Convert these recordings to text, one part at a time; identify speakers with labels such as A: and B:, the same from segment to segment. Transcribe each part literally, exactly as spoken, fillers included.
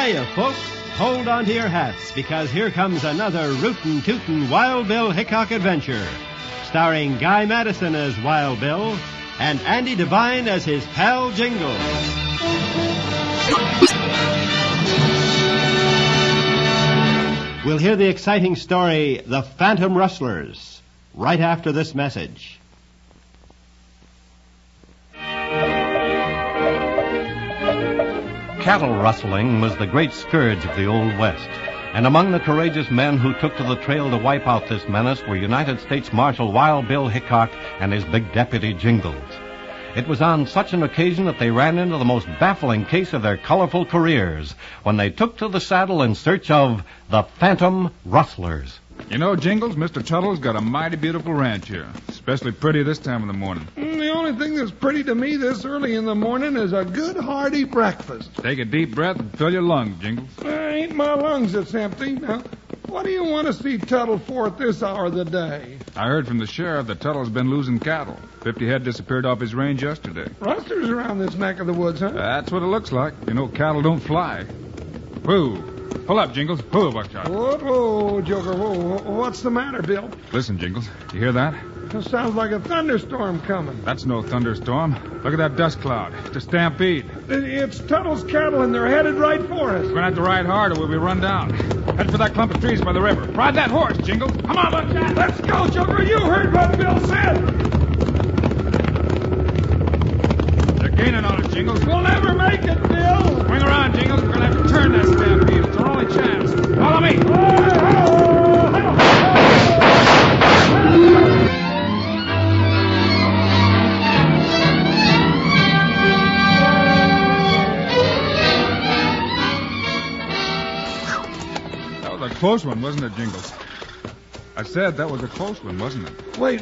A: Hiya, folks. Hold on to your hats, because here comes another rootin' tootin' Wild Bill Hickok adventure, starring Guy Madison as Wild Bill and Andy Devine as his pal Jingle. We'll hear the exciting story, The Phantom Rustlers, right after this message. Cattle rustling was the great scourge of the Old West, and among the courageous men who took to the trail to wipe out this menace were United States Marshal Wild Bill Hickok and his big deputy Jingles. It was on such an occasion that they ran into the most baffling case of their colorful careers when they took to the saddle in search of the Phantom Rustlers.
B: You know, Jingles, Mister Tuttle's got a mighty beautiful ranch here, especially pretty this time of the morning.
C: Mm, the only thing that's pretty to me this early in the morning is a good hearty breakfast.
B: Take a deep breath and fill your lungs, Jingles.
C: Uh, ain't my lungs that's empty. Now, what do you want to see Tuttle for at this hour of the day?
B: I heard from the sheriff that Tuttle's been losing cattle. Fifty head disappeared off his range yesterday.
C: Rustlers around this neck of the woods, huh?
B: That's what it looks like. You know, cattle don't fly. Whoa. Pull up, Jingles. Whoa, Buckshot.
C: Whoa, whoa, Joker, whoa. What's the matter, Bill?
B: Listen, Jingles. You hear that?
C: It sounds like a thunderstorm coming.
B: That's no thunderstorm. Look at that dust cloud. It's a stampede.
C: It's Tuttle's cattle, and they're headed right for us.
B: We're going to have to ride hard or we'll be run down. Head for that clump of trees by the river. Ride that horse, Jingles. Come on, Buckshot.
C: Let's go, Joker. You heard what Bill said.
B: They're gaining on us, Jingles.
C: We'll never make it, Bill.
B: Swing around, Jingles. We're going to have to turn that stampede. It's our only chance. Follow me. That was a close one, wasn't it, Jingles? I said that was a close one, wasn't it?
C: Wait.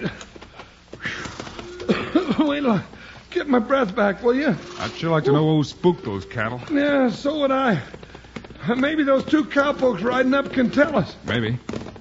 C: Wait till I get my breath back, will you?
B: I'd sure like to know who spooked those cattle.
C: Yeah, so would I. Maybe those two cowpokes riding up can tell us.
B: Maybe.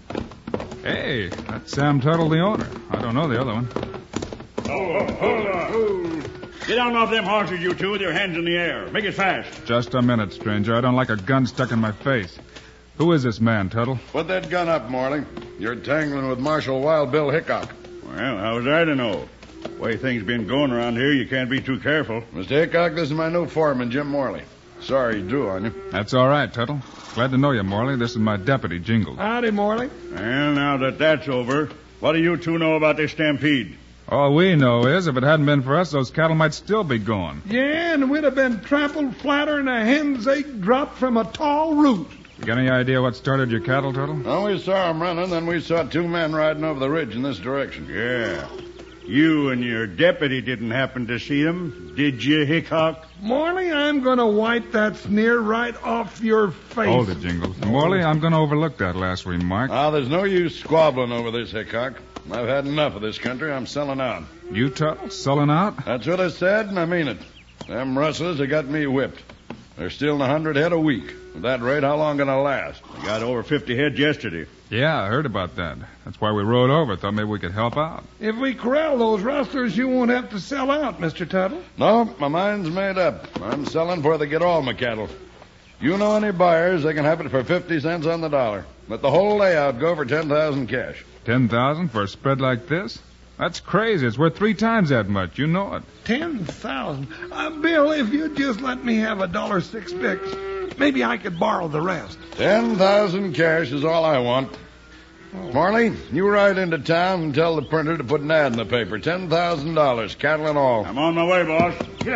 B: Hey, that's Sam Tuttle, the owner. I don't know the other one.
D: Hold on, hold on. Get down off them horses, you two, with your hands in the air. Make it fast.
B: Just a minute, stranger. I don't like a gun stuck in my face. Who is this man, Tuttle?
E: Put that gun up, Morley. You're tangling with Marshal Wild Bill Hickok.
D: Well, how was I to know? The way things been going around here, you can't be too careful.
E: Mister Hickok, this is my new foreman, Jim Morley. Sorry he drew on you.
B: That's all right, Tuttle. Glad to know you, Morley. This is my deputy, Jingles.
C: Howdy, Morley.
D: Well, now that that's over, what do you two know about this stampede?
B: All we know is if it hadn't been for us, those cattle might still be gone.
C: Yeah, and we'd have been trampled flatter than a hen's egg dropped from a tall roost.
B: You got any idea what started your cattle, Tuttle?
E: Well, we saw 'em running, then we saw two men riding over the ridge in this direction.
D: Yeah. You and your deputy didn't happen to see them, did you, Hickok?
C: Morley, I'm going to wipe that sneer right off your face.
B: Hold it, Jingles. Morley, I'm going to overlook that last remark.
E: Now, there's no use squabbling over this, Hickok. I've had enough of this country. I'm selling out.
B: You, Tuttle, selling out?
E: That's what I said, and I mean it. Them rustlers have got me whipped. They're stealing a hundred head a week. At that rate, how long can I last?
D: I got over fifty head yesterday.
B: Yeah, I heard about that. That's why we rode over. Thought maybe we could help out.
C: If we corral those rustlers, you won't have to sell out, Mister Tuttle.
E: No, my mind's made up. I'm selling before they get all my cattle. You know any buyers, they can have it for fifty cents on the dollar. Let the whole layout go for ten thousand cash.
B: Ten thousand for a spread like this? That's crazy. It's worth three times that much. You know it.
C: Ten thousand. Uh, Bill, if you'd just let me have a dollar six picks, maybe I could borrow the rest.
E: Ten thousand cash is all I want. Oh. Marley, you ride into town and tell the printer to put an ad in the paper. Ten thousand dollars, cattle and all.
D: I'm on my way, boss.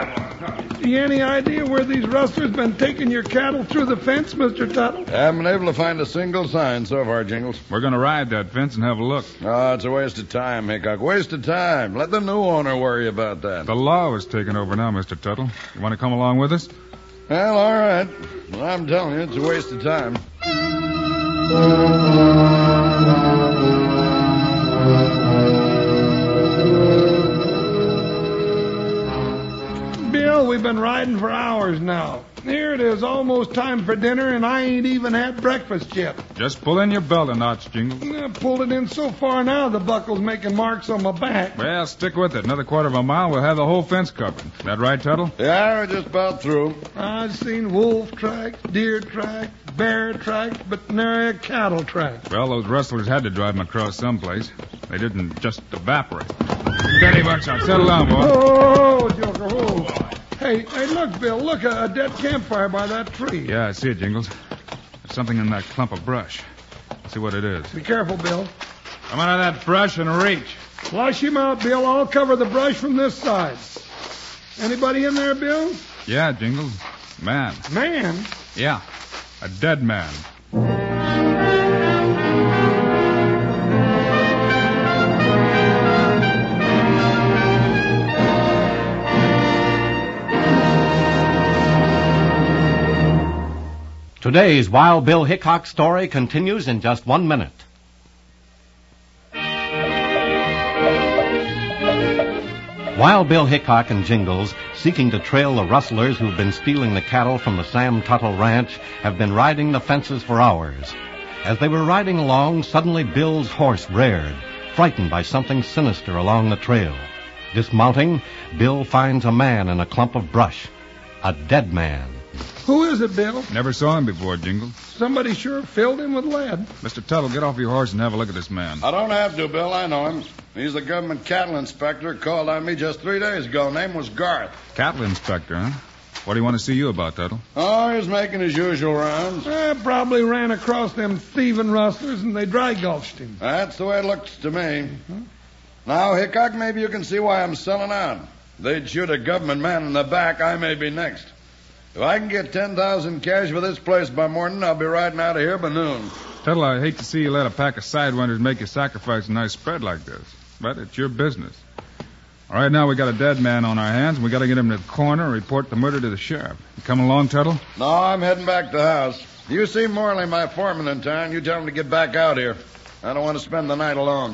C: You any idea where these rustlers been taking your cattle through the fence, Mister Tuttle?
E: Haven't been able to find a single sign so far, Jingles.
B: We're going to ride that fence and have a look.
E: Oh, it's a waste of time, Hickok. Waste of time. Let the new owner worry about that.
B: The law is taking over now, Mister Tuttle. You want to come along with us?
E: Well, all right. Well, I'm telling you, it's a waste of time. Bill,
C: we've been riding for hours now. Here it it is almost time for dinner, and I ain't even had breakfast yet.
B: Just pull in your belt a notch, Jingles.
C: I pulled it in so far now, the buckle's making marks on my back.
B: Well, stick with it. Another quarter of a mile, we'll have the whole fence covered. That right, Tuttle?
E: Yeah, we're just about through.
C: I've seen wolf tracks, deer tracks, bear tracks, but nary a cattle track.
B: Well, those rustlers had to drive them across someplace. They didn't just evaporate. Steady, Buckshot. Settle down, boy.
C: Oh, Joker, oh. Hey, hey, look, Bill, look, a, a dead campfire by that tree.
B: Yeah, I see it, Jingles. There's something in that clump of brush. Let's see what it is.
C: Be careful, Bill.
B: Come out of that brush and reach.
C: Flush him out, Bill. I'll cover the brush from this side. Anybody in there, Bill?
B: Yeah, Jingles. Man.
C: Man?
B: Yeah, a dead man.
A: Today's Wild Bill Hickok story continues in just one minute. Wild Bill Hickok and Jingles, seeking to trail the rustlers who've been stealing the cattle from the Sam Tuttle Ranch, have been riding the fences for hours. As they were riding along, suddenly Bill's horse reared, frightened by something sinister along the trail. Dismounting, Bill finds a man in a clump of brush. A dead man.
C: Who is it, Bill?
B: Never saw him before, Jingles.
C: Somebody sure filled him with lead.
B: Mister Tuttle, get off your horse and have a look at this man.
E: I don't have to, Bill. I know him. He's the government cattle inspector. Called on me just three days ago. Name was Garth.
B: Cattle inspector, huh? What do you want to see you about, Tuttle?
E: Oh, he's making his usual rounds.
C: Eh, probably ran across them thieving rustlers and they dry gulched him.
E: That's the way it looks to me. Huh? Now, Hickok, maybe you can see why I'm selling out. They'd shoot a government man in the back. I may be next. If I can get ten thousand cash for this place by morning, I'll be riding out of here by noon.
B: Tuttle, I hate to see you let a pack of sidewinders make you sacrifice a nice spread like this. But it's your business. All right, now we got a dead man on our hands, and we got to get him to the corner and report the murder to the sheriff. You coming along, Tuttle?
E: No, I'm heading back to the house. You see Morley, my foreman in town. You tell him to get back out here. I don't want to spend the night alone.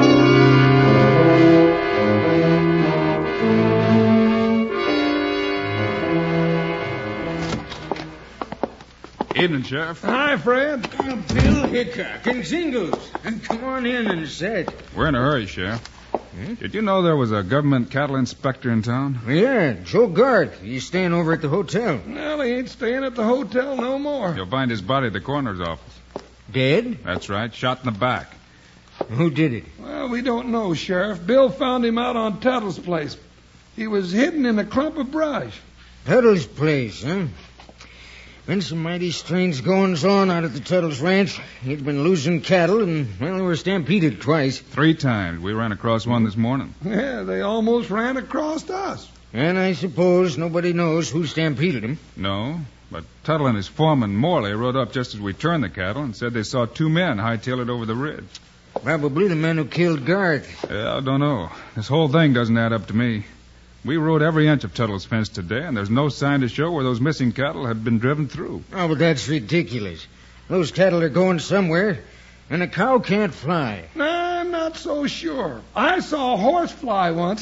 B: Evening, Sheriff.
C: Hi, Fred.
F: Uh, Bill Hickok and Jingles. And come on in and sit.
B: We're in a hurry, Sheriff. Hmm? Did you know there was a government cattle inspector in town?
F: Yeah, Joe Garth. He's staying over at the hotel.
C: Well, he ain't staying at the hotel no more.
B: You'll find his body at the coroner's office.
F: Dead?
B: That's right, shot in the back.
F: Who did it?
C: Well, we don't know, Sheriff. Bill found him out on Tuttle's place. He was hidden in a clump of brush.
F: Tuttle's place, huh? Been some mighty strange goings on out at the Tuttle's ranch. He'd been losing cattle, and, well, they were stampeded twice.
B: Three times. We ran across one this morning.
C: Yeah, they almost ran across us.
F: And I suppose nobody knows who stampeded him.
B: No, but Tuttle and his foreman, Morley, rode up just as we turned the cattle and said they saw two men hightail it over the ridge.
F: Probably the men who killed Garth.
B: Yeah, I don't know. This whole thing doesn't add up to me. We rode every inch of Tuttle's fence today, and there's no sign to show where those missing cattle had been driven through.
F: Oh, but that's ridiculous. Those cattle are going somewhere, and a cow can't fly.
C: Nah, I'm not so sure. I saw a horse fly once.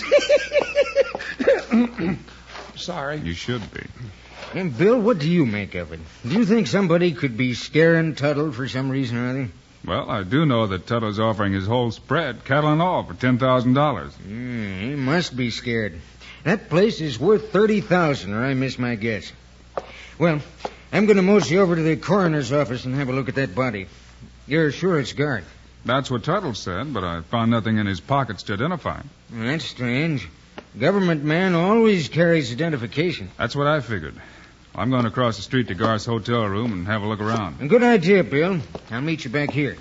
C: Sorry.
B: You should be.
F: And, Bill, what do you make of it? Do you think somebody could be scaring Tuttle for some reason or other?
B: Well, I do know that Tuttle's offering his whole spread, cattle and all, for ten thousand dollars.
F: Mm, he must be scared. That place is worth thirty thousand dollars, or I miss my guess. Well, I'm going to mosey over to the coroner's office and have a look at that body. You're sure it's Garth?
B: That's what Tuttle said, but I found nothing in his pockets to identify him.
F: Well, that's strange. Government man always carries identification.
B: That's what I figured. I'm going across the street to Garth's hotel room and have a look around.
F: A good idea, Bill. I'll meet you back here.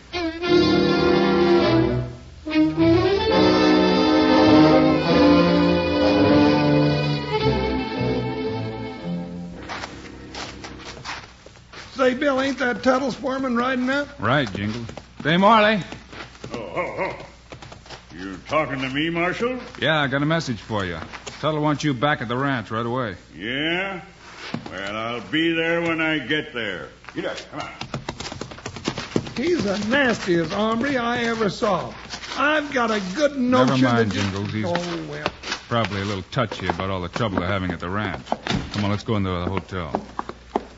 C: Say, Bill, ain't that Tuttle's foreman riding up?
B: Right, Jingles. Say, Morley.
D: Oh, oh, oh. You talking to me, Marshal?
B: Yeah, I got a message for you. Tuttle wants you back at the ranch right away.
D: Yeah? Well, I'll be there when I get there. Get up, come on.
C: He's the nastiest hombre I ever saw. I've got a good notion.
B: Never mind,
C: that you...
B: Jingles. He's
C: oh, well.
B: probably a little touchy about all the trouble they're having at the ranch. Come on, let's go into the hotel.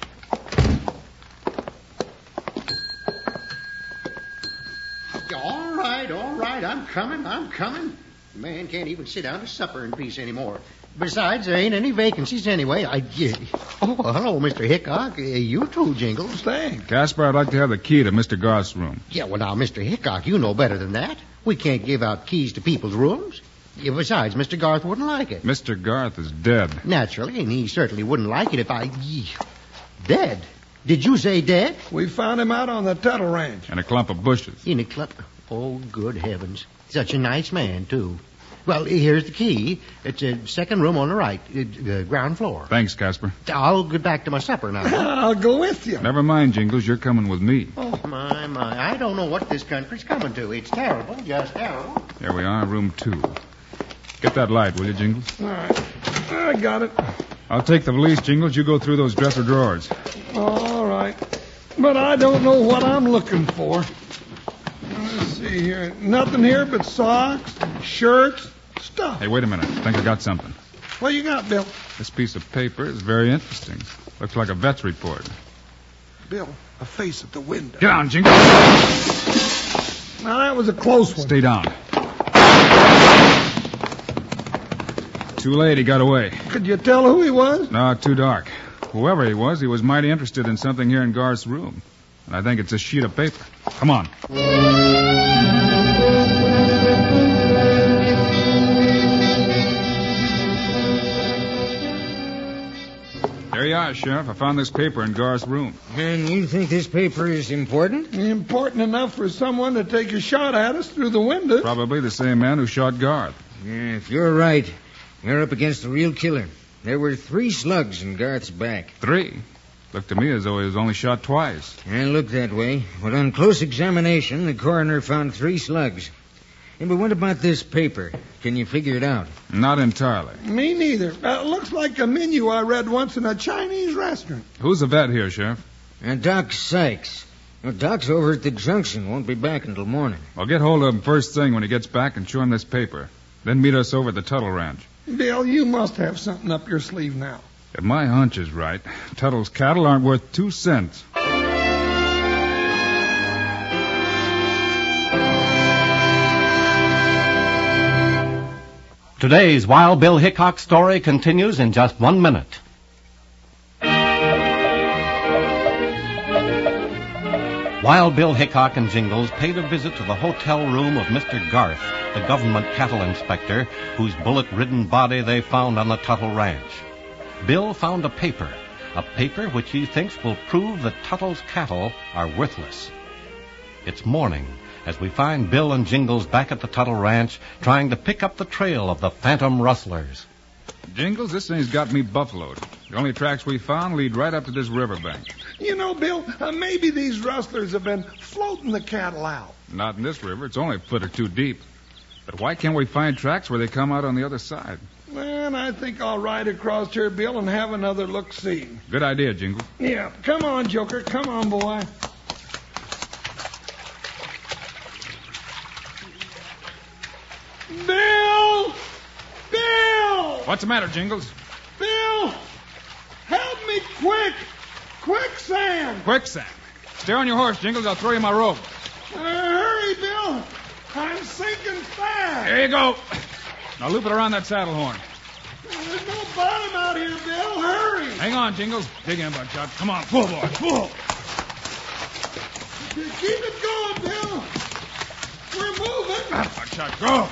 G: All right, all right. I'm coming. I'm coming. The man can't even sit down to supper in peace anymore. Besides, there ain't any vacancies anyway. I get. Oh, hello, Mister Hickok. Uh, you too, Jingles.
C: Thanks.
B: Casper, I'd like to have the key to Mister Garth's room.
G: Yeah, well, now, Mister Hickok, you know better than that. We can't give out keys to people's rooms. Yeah, besides, Mister Garth wouldn't like it.
B: Mister Garth is dead.
G: Naturally, and he certainly wouldn't like it if I... Dead? Did you say dead?
C: We found him out on the Tuttle Ranch.
B: In a clump of bushes.
G: In a clump... Oh, good heavens. Such a nice man, too. Well, here's the key. It's a second room on the right, uh, ground floor.
B: Thanks, Casper.
G: I'll get back to my supper now.
C: I'll go with you.
B: Never mind, Jingles. You're coming with me.
G: Oh, my, my. I don't know what this country's coming to. It's terrible, just terrible.
B: Here we are, room two. Get that light, will you, Jingles?
C: All right. I got it.
B: I'll take the valise, Jingles. You go through those dresser drawers.
C: All right. But I don't know what I'm looking for. Let's see here. Nothing here but socks, shirts, stuff.
B: Hey, wait a minute. I think I got something.
C: What you got, Bill?
B: This piece of paper is very interesting. Looks like a vet's report.
C: Bill, a face at the window.
B: Get down, Jingles.
C: Now, that was a close one.
B: Stay down. Too late, he got away.
C: Could you tell who he was?
B: No, too dark. Whoever he was, he was mighty interested in something here in Garth's room. And I think it's a sheet of paper. Come on. There you are, Sheriff. I found this paper in Garth's room.
F: And you think this paper is important?
C: Important enough for someone to take a shot at us through the window.
B: Probably the same man who shot Garth.
F: Yeah, if you're right, you're up against a real killer. There were three slugs in Garth's back.
B: Three? Looked to me as though he was only shot twice.
F: It looked that way. But on close examination, the coroner found three slugs. Yeah, but what about this paper? Can you figure it out?
B: Not entirely.
C: Me neither. Uh, looks like a menu I read once in a Chinese restaurant.
B: Who's the vet here, Sheriff?
F: And Doc Sykes. Well, Doc's over at the junction. Won't be back until morning.
B: I'll get hold of him first thing when he gets back and show him this paper. Then meet us over at the Tuttle Ranch.
C: Bill, you must have something up your sleeve now.
B: If my hunch is right, Tuttle's cattle aren't worth two cents.
A: Today's Wild Bill Hickok story continues in just one minute. Wild Bill Hickok and Jingles paid a visit to the hotel room of Mister Garth, the government cattle inspector, whose bullet-ridden body they found on the Tuttle Ranch. Bill found a paper, a paper which he thinks will prove that Tuttle's cattle are worthless. It's morning as we find Bill and Jingles back at the Tuttle Ranch trying to pick up the trail of the phantom rustlers.
B: Jingles, this thing's got me buffaloed. The only tracks we found lead right up to this riverbank.
C: You know, Bill, uh, maybe these rustlers have been floating the cattle out.
B: Not in this river. It's only a foot or two deep. But why can't we find tracks where they come out on the other side?
C: Man, I think I'll ride across here, Bill, and have another look-see.
B: Good idea, Jingles.
C: Yeah, come on, Joker. Come on, boy. Bill! Bill!
B: What's the matter, Jingles?
C: Bill! Help me quick! Quicksand!
B: Quicksand. Stay on your horse, Jingles. I'll throw you my rope.
C: Uh, hurry, Bill! I'm sinking fast!
B: There you go. Now loop it around that saddle horn.
C: There's no bottom out here, Bill. Hurry!
B: Hang on, Jingles. Dig in, Buckshot. Come on, pull, boy, pull.
C: Keep it going, Bill. We're moving.
B: Ah, Buckshot, go.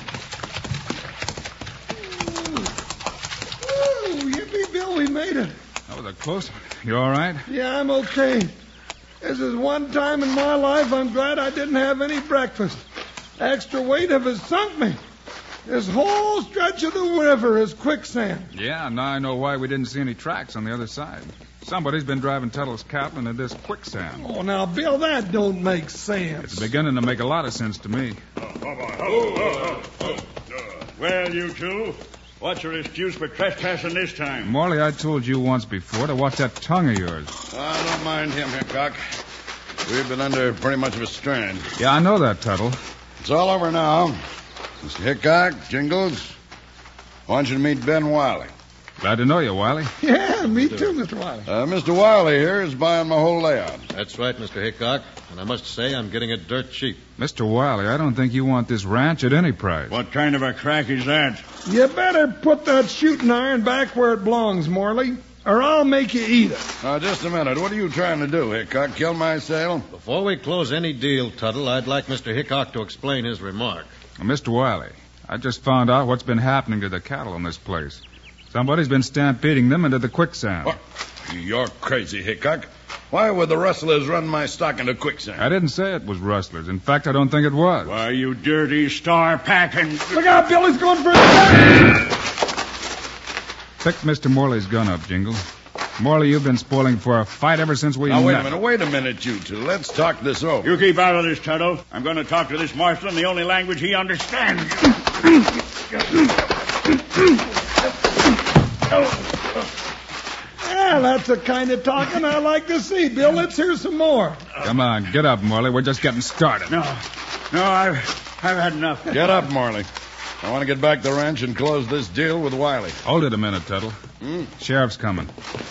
C: Ooh, yippee, Bill, we made it.
B: That was a close one. You all right?
C: Yeah, I'm okay. This is one time in my life I'm glad I didn't have any breakfast. Extra weight has sunk me. This whole stretch of the river is quicksand.
B: Yeah, now I know why we didn't see any tracks on the other side. Somebody's been driving Tuttle's cattle into this quicksand.
C: Oh, now, Bill, that don't make sense.
B: It's beginning to make a lot of sense to me.
D: Oh, oh, oh, oh, oh. Well, you two, what's your excuse for trespassing this time?
B: Morley, I told you once before to watch that tongue of yours.
E: I don't mind him, Hickok. We've been under pretty much of a strain.
B: Yeah, I know that, Tuttle.
E: It's all over now. Mister Hickok, Jingles, I want you to meet Ben Wiley.
B: Glad to know you, Wiley.
C: Yeah, me too, Mister Wiley.
E: Uh, Mister Wiley here is buying my whole layout.
H: That's right, Mister Hickok. And I must say I'm getting it dirt cheap.
B: Mister Wiley, I don't think you want this ranch at any price.
D: What kind of a crack is that?
C: You better put that shooting iron back where it belongs, Morley, or I'll make you eat it.
E: Now, just a minute. What are you trying to do, Hickok? Kill my sale?
H: Before we close any deal, Tuttle, I'd like Mister Hickok to explain his remark.
B: Now, Mister Wiley, I just found out what's been happening to the cattle in this place. Somebody's been stampeding them into the quicksand.
E: What? You're crazy, Hickok. Why would the rustlers run my stock into quicksand?
B: I didn't say it was rustlers. In fact, I don't think it was.
D: Why, you dirty star-packing...
C: Look out, Billy's going for it.
B: Pick Mister Morley's gun up, Jingle. Morley, you've been spoiling for a fight ever since we
E: Now, wait
B: met.
E: a minute. Wait a minute, you two. Let's talk this over.
D: You keep out of this, Tuttle. I'm going to talk to this marshal in the only language he understands.
C: Yeah, that's the kind of talking I like to see, Bill. Let's hear some more.
B: Come on, get up, Morley. We're just getting started.
D: No, no, I've, I've had enough.
E: Get up, Morley. I want to get back to the ranch and close this deal with Wiley.
B: Hold it a minute, Tuttle.
E: Hmm?
B: Sheriff's coming.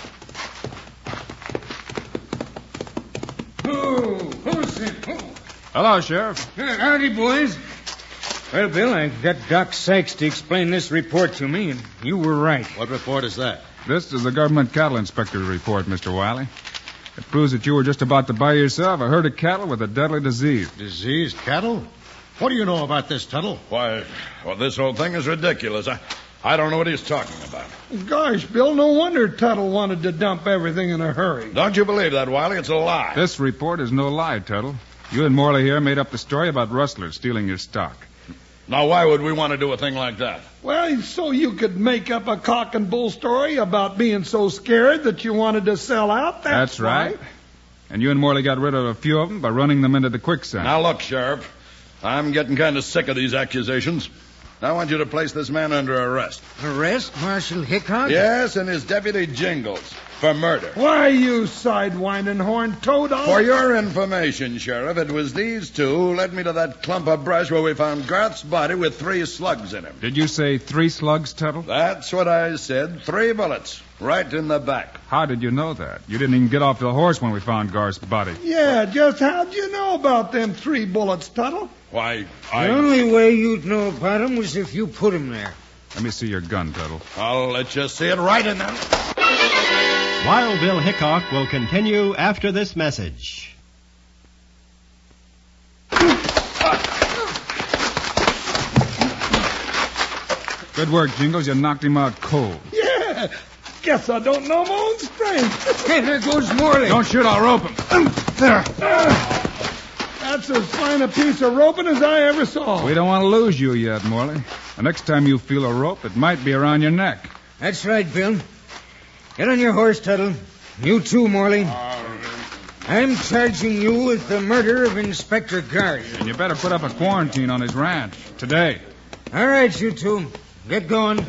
F: Oh, who's it? Oh.
B: Hello, Sheriff.
F: Howdy, boys. Well, Bill, I got Doc Sykes to explain this report to me, and you were right.
H: What report is that?
B: This is the government cattle inspector's report, Mister Wiley. It proves that you were just about to buy yourself a herd of cattle with a deadly disease.
H: Diseased cattle? What do you know about this, Tuttle?
E: Why, well, this whole thing is ridiculous. I, I don't know what he's talking about.
C: Gosh, Bill, no wonder Tuttle wanted to dump everything in a hurry.
E: Don't you believe that, Wiley? It's a lie.
B: This report is no lie, Tuttle. You and Morley here made up the story about rustlers stealing your stock.
E: Now, why would we want to do a thing like that?
C: Well, so you could make up a cock and bull story about being so scared that you wanted to sell out? That's,
B: That's right.
C: why.
B: And you and Morley got rid of a few of them by running them into the quicksand.
E: Now, look, Sheriff. I'm getting kind of sick of these accusations. I want you to place this man under arrest.
F: Arrest Marshal Hickok?
E: Yes, and his deputy Jingles for murder.
C: Why, you sidewinding horn toad? I'll-
E: For your information, Sheriff, it was these two who led me to that clump of brush where we found Garth's body with three slugs in him.
B: Did you say three slugs, Tuttle?
E: That's what I said. Three bullets. Right in the back.
B: How did you know that? You didn't even get off the horse when we found Garth's body.
C: Yeah, just how'd you know about them three bullets, Tuttle?
E: Why,
F: The
E: I...
F: only way you'd know about him was if you put him there.
B: Let me see your gun, Tuttle.
E: I'll let you see it right in there.
I: Wild Bill Hickok will continue after this message.
B: Good work, Jingles. You knocked him out cold.
C: Yeah, guess I don't know my own strength.
F: Hey, there goes Morley.
B: Don't shoot, I'll rope him.
C: There. That's as fine a piece of roping as I ever saw.
B: We don't want to lose you yet, Morley. The next time you feel a rope, it might be around your neck.
F: That's right, Bill. Get on your horse, Tuttle. You too, Morley. I'm charging you with the murder of Inspector Garth.
B: And you better put up a quarantine on his ranch today.
F: All right, you two. Get going.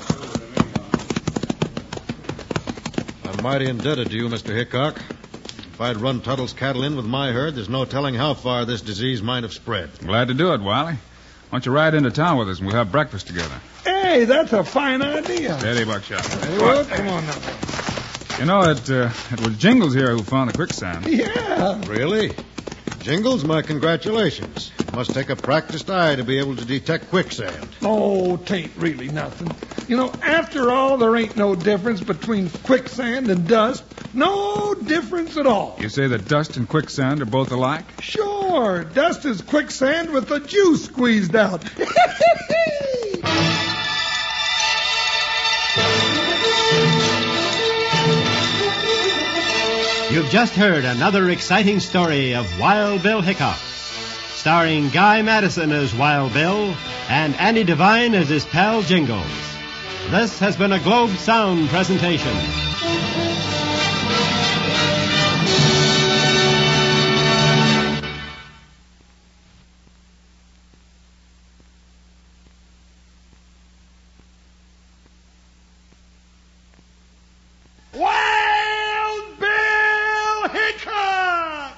H: I'm mighty indebted to you, Mister Hickok. If I'd run Tuttle's cattle in with my herd, there's no telling how far this disease might have spread.
B: Glad to do it, Wiley. Why don't you ride into town with us and we'll have breakfast together?
C: Hey, that's a fine idea.
B: Steady, Buckshot.
C: Hey, well, come on now.
B: You know, it, uh, it was Jingles here who found the quicksand.
C: Yeah.
H: Really? Jingles, my congratulations. Must take a practiced eye to be able to detect quicksand.
C: Oh, tain't really nothing. You know, after all, there ain't no difference between quicksand and dust. No difference at all.
B: You say that dust and quicksand are both alike?
C: Sure. Dust is quicksand with the juice squeezed out.
I: You've just heard another exciting story of Wild Bill Hickok, starring Guy Madison as Wild Bill and Andy Devine as his pal Jingles. This has been a Globe Sound presentation.
C: Wild Bill Hickok!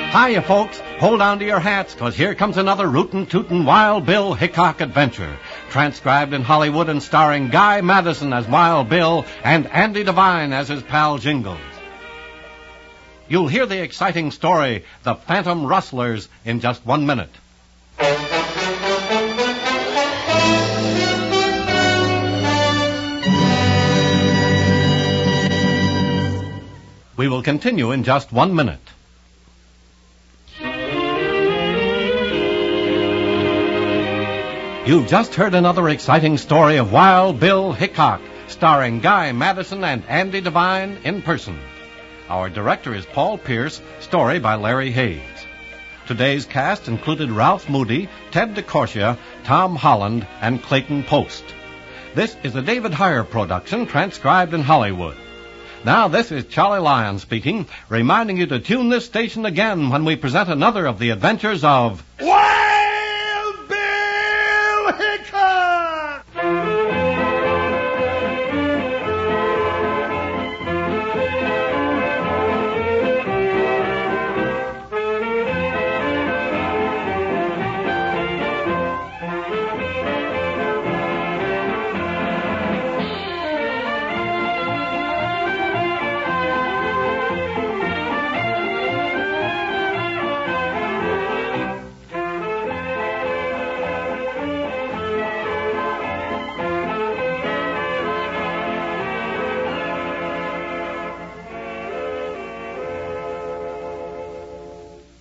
A: Hiya, folks. Hold on to your hats, 'cause here comes another rootin' tootin' Wild Bill Hickok adventure. Transcribed in Hollywood and starring Guy Madison as Wild Bill and Andy Devine as his pal Jingles. You'll hear the exciting story, The Phantom Rustlers, in just one minute. We will continue in just one minute. You've just heard another exciting story of Wild Bill Hickok, starring Guy Madison and Andy Devine in person. Our director is Paul Pierce, story by Larry Hayes. Today's cast included Ralph Moody, Ted DeCorsia, Tom Holland, and Clayton Post. This is a David Heyer production, transcribed in Hollywood. Now, this is Charlie Lyon speaking, reminding you to tune this station again when we present another of the adventures of